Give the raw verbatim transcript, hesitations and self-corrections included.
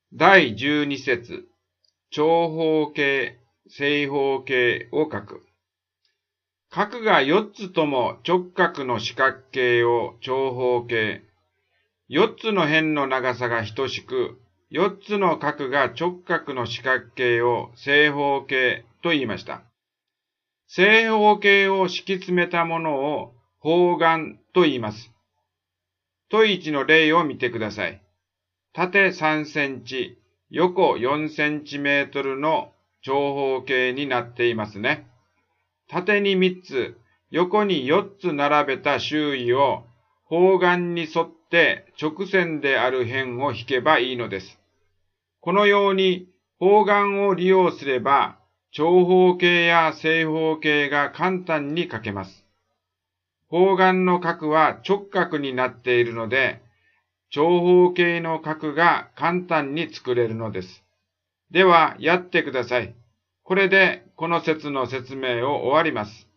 だいじゅうに節、長方形、正方形を書く。角がよっつとも直角の四角形を長方形、よっつの辺の長さが等しく、よっつの角が直角の四角形を正方形と言いました。正方形を敷き詰めたものを方眼と言います。問いちの例を見てください。縦さんセンチ、横よんセンチメートルの長方形になっていますね。縦にみっつ、横によっつ並べた周囲を方眼に沿って直線である辺を引けばいいのです。このように方眼を利用すれば、長方形や正方形が簡単に書けます。方眼の角は直角になっているので、長方形の角が簡単に作れるのです。では、やってください。これでこの説の説明を終わります。